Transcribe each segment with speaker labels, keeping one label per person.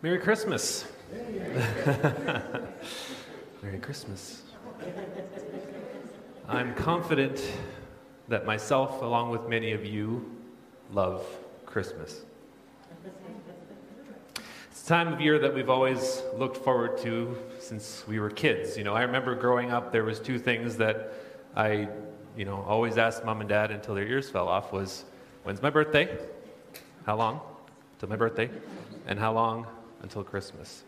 Speaker 1: Merry Christmas. Merry Christmas. I'm confident that myself, along with many of you, love Christmas. It's a time of year that we've always looked forward to since we were kids. I remember growing up, there was two things that I, always asked mom and dad until their ears fell off was, when's my birthday? How long till my birthday? And how long until Christmas?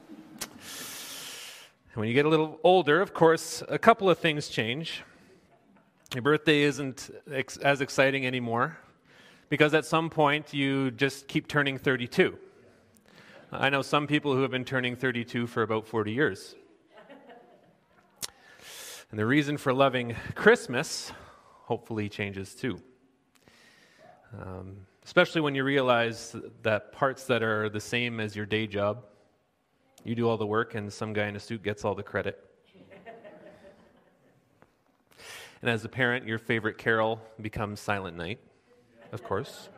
Speaker 1: And when you get a little older, of course, a couple of things change. Your birthday isn't as exciting anymore because at some point you just keep turning 32. I know some people who have been turning 32 for about 40 years. And the reason for loving Christmas hopefully changes too. Especially when you realize that parts that are the same as your day job, you do all the work and some guy in a suit gets all the credit. And as a parent, your favorite carol becomes Silent Night, of course.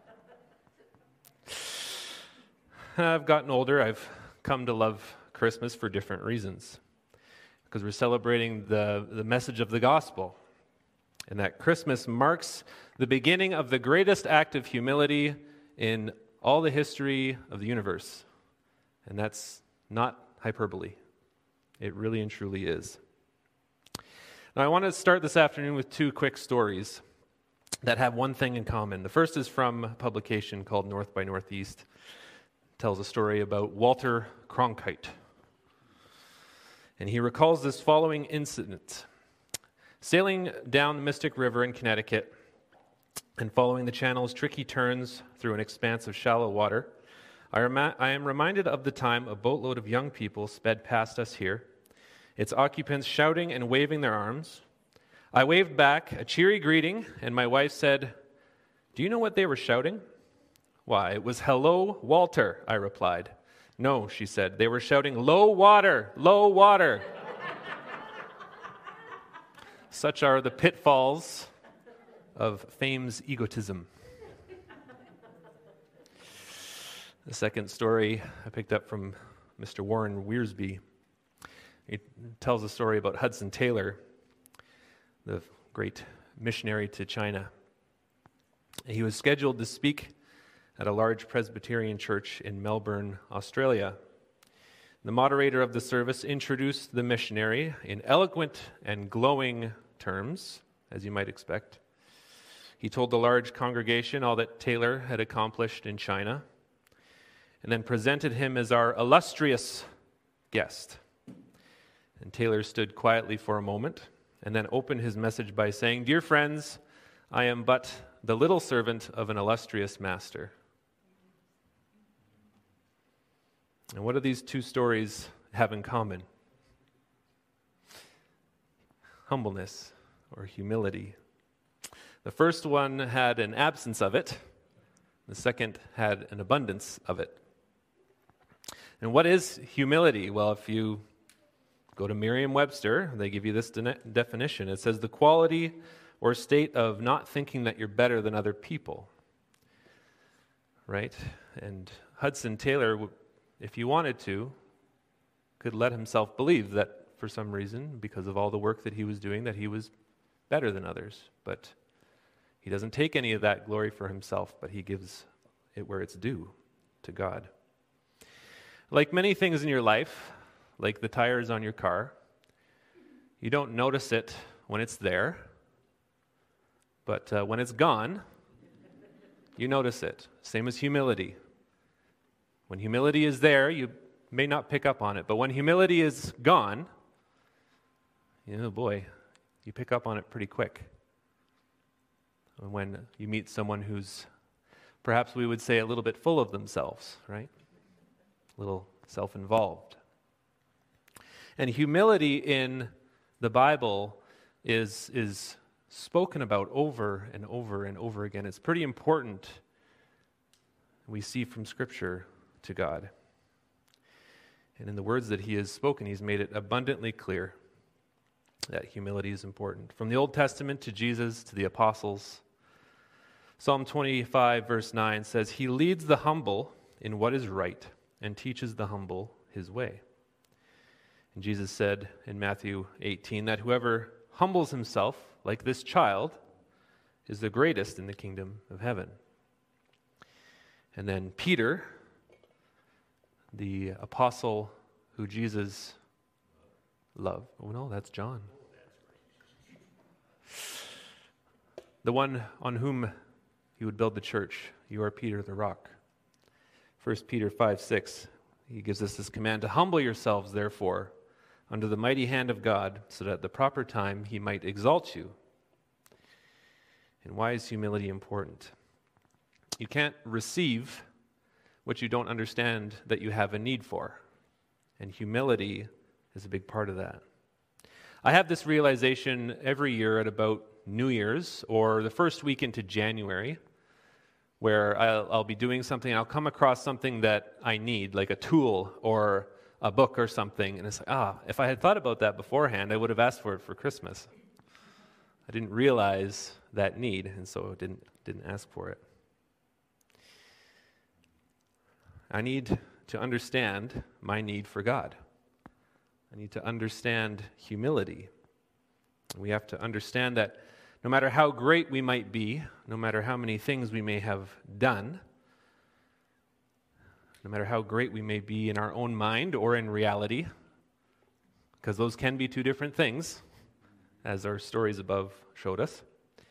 Speaker 1: I've gotten older. I've come to love Christmas for different reasons. Because we're celebrating the message of the gospel. And that Christmas marks the beginning of the greatest act of humility in all the history of the universe. And that's not hyperbole. It really and truly is. Now, I want to start this afternoon with two quick stories that have one thing in common. The first is from a publication called North by Northeast. It tells a story about Walter Cronkite. And he recalls this following incident. Sailing down the Mystic River in Connecticut and following the channel's tricky turns through an expanse of shallow water, I am reminded of the time a boatload of young people sped past us here, its occupants shouting and waving their arms. I waved back a cheery greeting, and my wife said, "Do you know what they were shouting?" "Why, it was 'Hello, Walter,'" I replied. "No," she said, "they were shouting, 'Low water, low water.'" Such are the pitfalls of fame's egotism. The second story I picked up from Mr. Warren Wiersbe. He tells a story about Hudson Taylor, the great missionary to China. He was scheduled to speak at a large Presbyterian church in Melbourne, Australia. The moderator of the service introduced the missionary in eloquent and glowing terms, as you might expect. He told the large congregation all that Taylor had accomplished in China, and then presented him as our illustrious guest. And Taylor stood quietly for a moment, and then opened his message by saying, "Dear friends, I am but the little servant of an illustrious master." And what do these two stories have in common? Humbleness or humility. The first one had an absence of it. The second had an abundance of it. And what is humility? Well, if you go to Merriam-Webster, they give you this definition. It says the quality or state of not thinking that you're better than other people. Right? And Hudson Taylor, if he wanted to, could let himself believe that for some reason, because of all the work that he was doing, that he was better than others. But he doesn't take any of that glory for himself, but he gives it where it's due, to God. Like many things in your life, like the tires on your car, you don't notice it when it's there, but when it's gone, you notice it. Same as humility. When humility is there, you may not pick up on it, but when humility is gone, you pick up on it pretty quick. When you meet someone who's, perhaps we would say, a little bit full of themselves, right? A little self-involved. And humility in the Bible is spoken about over and over and over again. It's pretty important, we see from Scripture, to God. And in the words that he has spoken, he's made it abundantly clear that humility is important. From the Old Testament to Jesus to the apostles, Psalm 25, verse 9 says, "He leads the humble in what is right and teaches the humble his way. And Jesus said in Matthew 18 that whoever humbles himself like this child is the greatest in the kingdom of heaven. And then Peter, the apostle who Jesus loved. Oh no, that's John. The one on whom he would build the church. You are Peter the rock. 1 Peter 5:6, he gives us this command to humble yourselves, therefore, under the mighty hand of God, so that at the proper time he might exalt you. And why is humility important? You can't receive what you don't understand that you have a need for. And humility is a big part of that. I have this realization every year at about New Year's or the first week into January, where I'll be doing something and I'll come across something that I need, like a tool or a book or something, and it's like, if I had thought about that beforehand, I would have asked for it for Christmas. I didn't realize that need, and so I didn't ask for it. I need to understand my need for God. I need to understand humility. We have to understand that no matter how great we might be, no matter how many things we may have done, no matter how great we may be in our own mind or in reality, because those can be two different things, as our stories above showed us,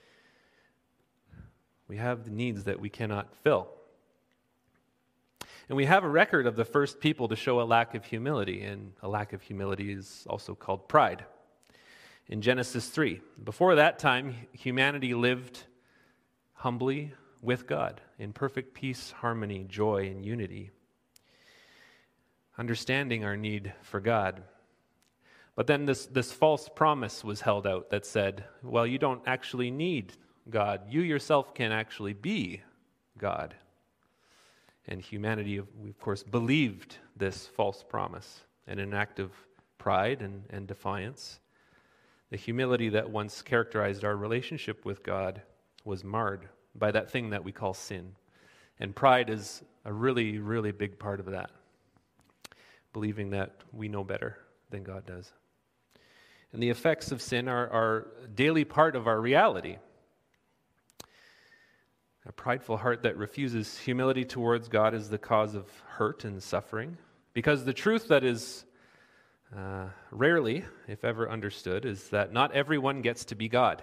Speaker 1: we have the needs that we cannot fill. And we have a record of the first people to show a lack of humility, and a lack of humility is also called pride. In Genesis 3, before that time, humanity lived humbly with God in perfect peace, harmony, joy, and unity, understanding our need for God. But then this false promise was held out that said, well, you don't actually need God. You yourself can actually be God. And humanity, we of course, believed this false promise. And in an act of pride and defiance, the humility that once characterized our relationship with God was marred by that thing that we call sin. And pride is a really, really big part of that. Believing that we know better than God does. And the effects of sin are a daily part of our reality. A prideful heart that refuses humility towards God is the cause of hurt and suffering. Because the truth that is rarely, if ever, understood is that not everyone gets to be God.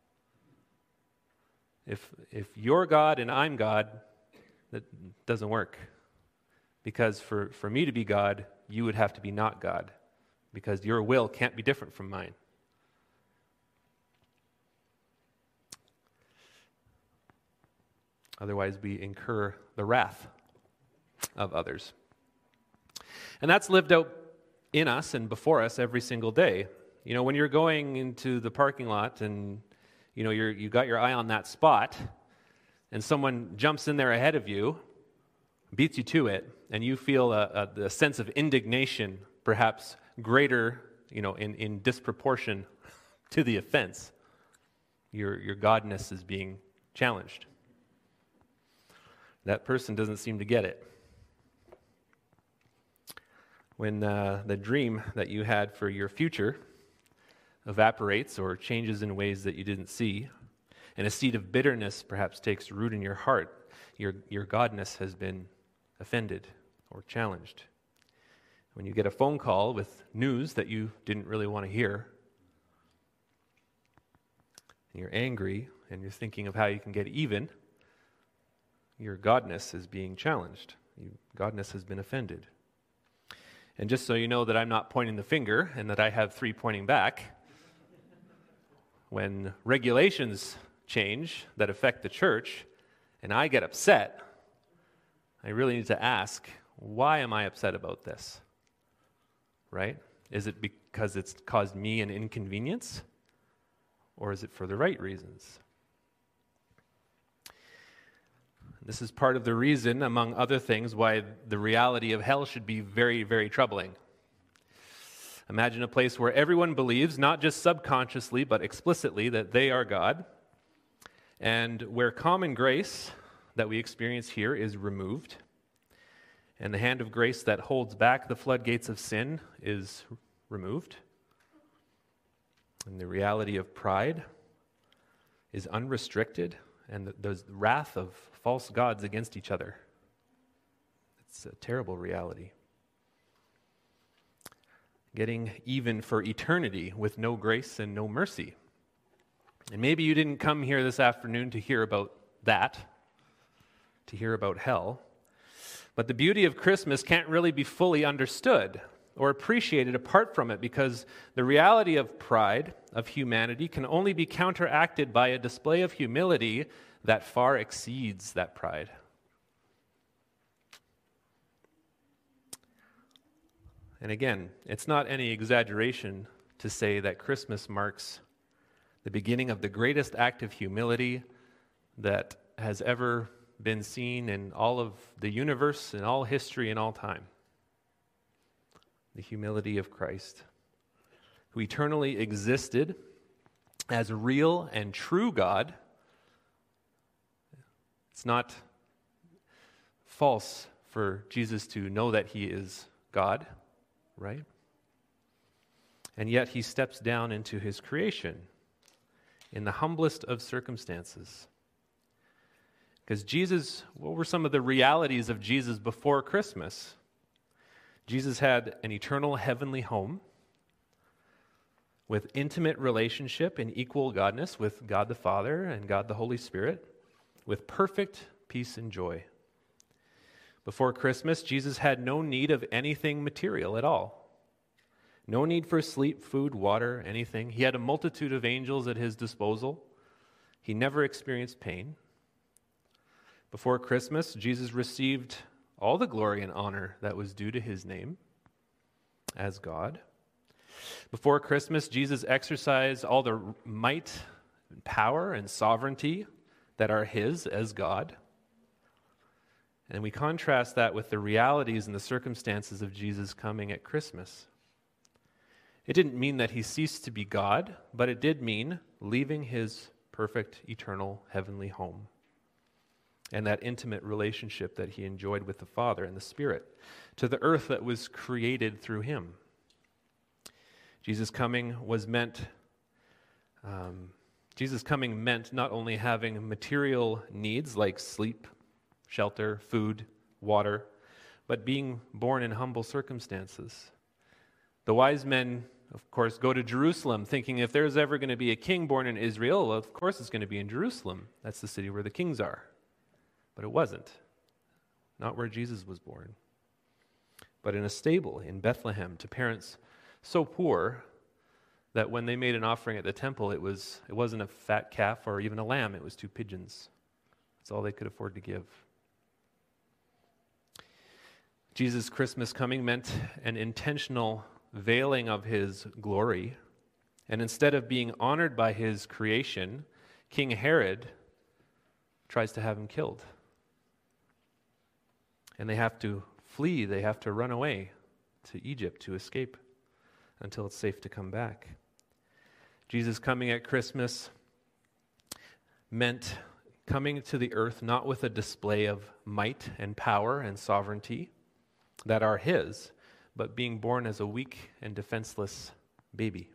Speaker 1: If you're God and I'm God, that doesn't work. Because for me to be God, you would have to be not God. Because your will can't be different from mine. Otherwise, we incur the wrath of others. And that's lived out in us and before us every single day. You know, when you're going into the parking lot and, you know, you got your eye on that spot, and someone jumps in there ahead of you, beats you to it, and you feel a sense of indignation, perhaps greater, you know, in disproportion to the offense. Your godness is being challenged. That person doesn't seem to get it. When the dream that you had for your future evaporates or changes in ways that you didn't see, and a seed of bitterness perhaps takes root in your heart, your godness has been offended or challenged. When you get a phone call with news that you didn't really want to hear, and you're angry and you're thinking of how you can get even, your godness is being challenged. Godness has been offended. And just so you know that I'm not pointing the finger and that I have three pointing back, when regulations change that affect the church and I get upset, I really need to ask, why am I upset about this? Right? Is it because it's caused me an inconvenience? Or is it for the right reasons? This is part of the reason, among other things, why the reality of hell should be very, very troubling. Imagine a place where everyone believes, not just subconsciously, but explicitly, that they are God, and where common grace that we experience here is removed, And the hand of grace that holds back the floodgates of sin is removed. And the reality of pride is unrestricted, and there's the wrath of false gods against each other. It's a terrible reality. Getting even for eternity with no grace and no mercy. And maybe you didn't come here this afternoon to hear about that, to hear about hell. But the beauty of Christmas can't really be fully understood or appreciated apart from it, because the reality of pride, of humanity, can only be counteracted by a display of humility that far exceeds that pride. And again, it's not any exaggeration to say that Christmas marks the beginning of the greatest act of humility that has ever been seen in all of the universe, in all history, in all time. The humility of Christ, who eternally existed as real and true God. It's not false for Jesus to know that he is God, right? And yet he steps down into his creation in the humblest of circumstances. Because Jesus, what were some of the realities of Jesus before Christmas? Jesus had an eternal heavenly home with intimate relationship and equal godness with God the Father and God the Holy Spirit, with perfect peace and joy. Before Christmas, Jesus had no need of anything material at all. No need for sleep, food, water, anything. He had a multitude of angels at his disposal. He never experienced pain. Before Christmas, Jesus received all the glory and honor that was due to his name as God. Before Christmas, Jesus exercised all the might, and power, and sovereignty that are his as God. And we contrast that with the realities and the circumstances of Jesus coming at Christmas. It didn't mean that he ceased to be God, but it did mean leaving his perfect, eternal, heavenly home and that intimate relationship that he enjoyed with the Father and the Spirit to the earth that was created through him. Jesus' coming meant not only having material needs like sleep, shelter, food, water, but being born in humble circumstances. The wise men, of course, go to Jerusalem thinking if there's ever going to be a king born in Israel, well, of course it's going to be in Jerusalem. That's the city where the kings are. But it wasn't. Not where Jesus was born. But in a stable in Bethlehem to parents so poor that when they made an offering at the temple, it wasn't a fat calf or even a lamb, it was 2 pigeons. That's all they could afford to give. Jesus' Christmas coming meant an intentional veiling of his glory. And instead of being honored by his creation, King Herod tries to have him killed. And they have to flee, they have to run away to Egypt to escape until it's safe to come back. Jesus coming at Christmas meant coming to the earth not with a display of might and power and sovereignty that are his, but being born as a weak and defenseless baby.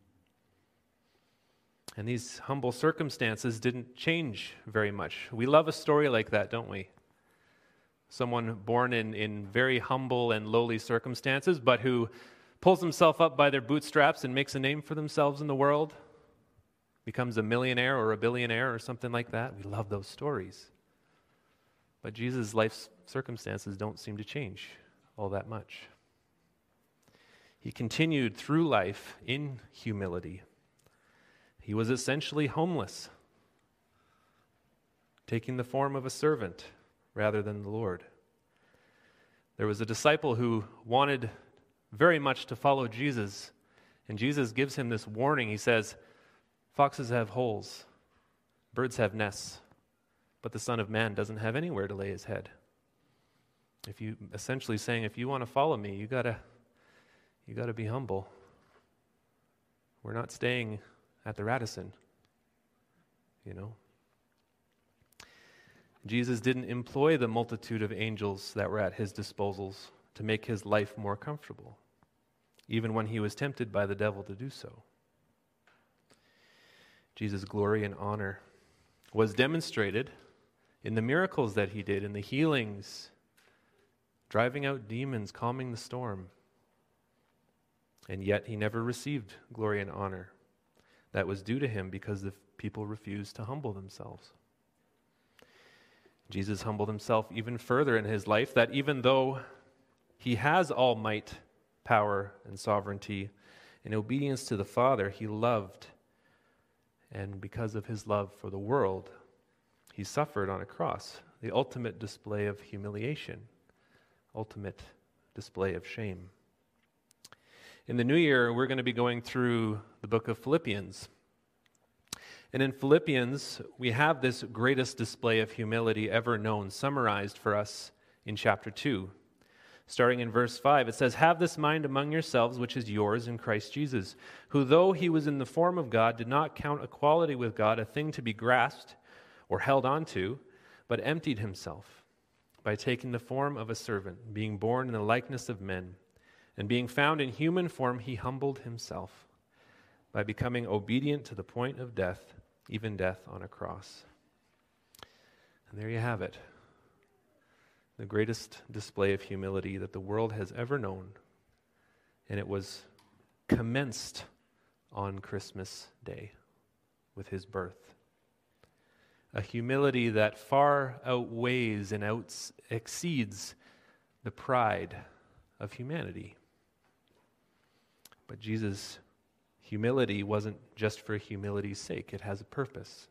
Speaker 1: And these humble circumstances didn't change very much. We love a story like that, don't we? Someone born in very humble and lowly circumstances, but who pulls himself up by their bootstraps and makes a name for themselves in the world, becomes a millionaire or a billionaire or something like that. We love those stories. But Jesus' life's circumstances don't seem to change all that much. He continued through life in humility. He was essentially homeless, taking the form of a servant rather than the Lord. There was a disciple who wanted very much to follow Jesus, and Jesus gives him this warning. He says, "Foxes have holes, birds have nests, but the Son of Man doesn't have anywhere to lay his head." Essentially saying, if you want to follow me, you gotta be humble. We're not staying at the Radisson, Jesus didn't employ the multitude of angels that were at his disposals to make his life more comfortable, even when he was tempted by the devil to do so. Jesus' glory and honor was demonstrated in the miracles that he did, in the healings, driving out demons, calming the storm. And yet he never received glory and honor that was due to him because the people refused to humble themselves. Jesus humbled himself even further in his life, that even though he has all might, power, and sovereignty, in obedience to the Father, he loved. And because of his love for the world, he suffered on a cross, the ultimate display of humiliation, ultimate display of shame. In the new year, we're going to be going through the book of Philippians. And in Philippians, we have this greatest display of humility ever known, summarized for us in chapter 2. Starting in verse 5, it says, "Have this mind among yourselves, which is yours in Christ Jesus, who though he was in the form of God, did not count equality with God a thing to be grasped or held on to, but emptied himself by taking the form of a servant, being born in the likeness of men. And being found in human form, he humbled himself by becoming obedient to the point of death, even death on a cross." And there you have it. The greatest display of humility that the world has ever known. And it was commenced on Christmas Day with his birth. A humility that far outweighs and exceeds the pride of humanity. But Jesus' humility wasn't just for humility's sake. It has a purpose.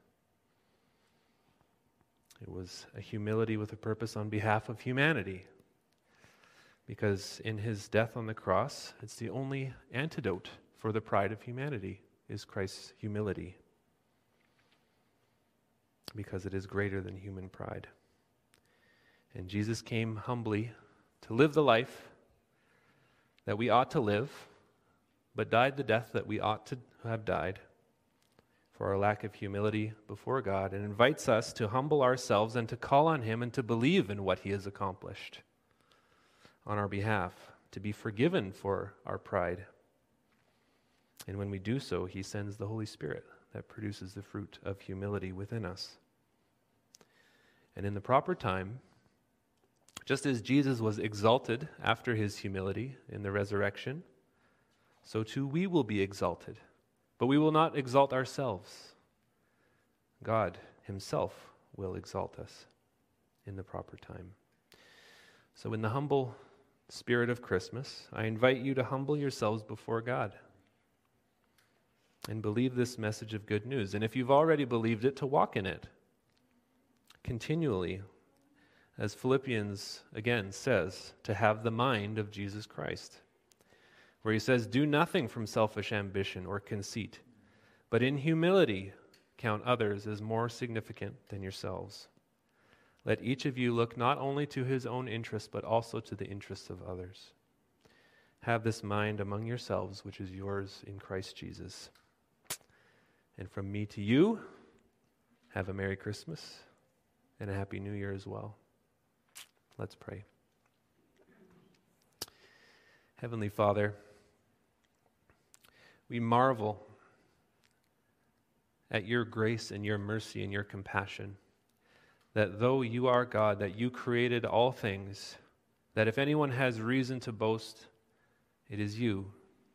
Speaker 1: It was a humility with a purpose on behalf of humanity. Because in his death on the cross, it's the only antidote for the pride of humanity, is Christ's humility. Because it is greater than human pride. And Jesus came humbly to live the life that we ought to live, but died the death that we ought to have died for our lack of humility before God, and invites us to humble ourselves and to call on him and to believe in what he has accomplished on our behalf, to be forgiven for our pride. And when we do so, he sends the Holy Spirit that produces the fruit of humility within us. And in the proper time, just as Jesus was exalted after his humility in the resurrection, so too we will be exalted. But we will not exalt ourselves. God himself will exalt us in the proper time. So in the humble spirit of Christmas, I invite you to humble yourselves before God and believe this message of good news. And if you've already believed it, to walk in it continually, as Philippians again says, to have the mind of Jesus Christ, where he says, "Do nothing from selfish ambition or conceit, but in humility count others as more significant than yourselves. Let each of you look not only to his own interests, but also to the interests of others. Have this mind among yourselves, which is yours in Christ Jesus." And from me to you, have a Merry Christmas and a Happy New Year as well. Let's pray. Heavenly Father, we marvel at your grace and your mercy and your compassion, that though you are God, that you created all things, that if anyone has reason to boast, it is you.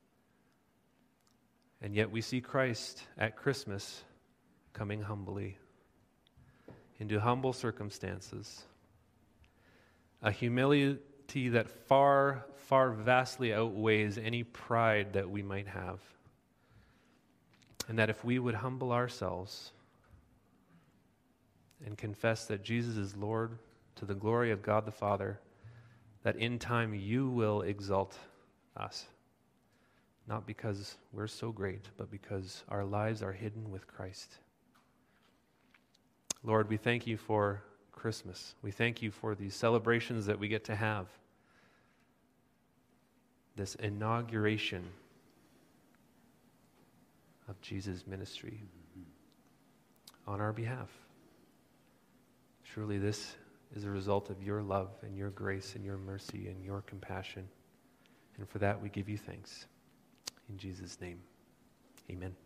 Speaker 1: And yet we see Christ at Christmas coming humbly into humble circumstances, a humility that far, far vastly outweighs any pride that we might have. And that if we would humble ourselves and confess that Jesus is Lord to the glory of God the Father, that in time you will exalt us. Not because we're so great, but because our lives are hidden with Christ. Lord, we thank you for Christmas. We thank you for these celebrations that we get to have. This inauguration of Jesus' ministry on our behalf Truly, this is a result of your love and your grace and your mercy and your compassion. And for that, we give you thanks. In Jesus' name, amen.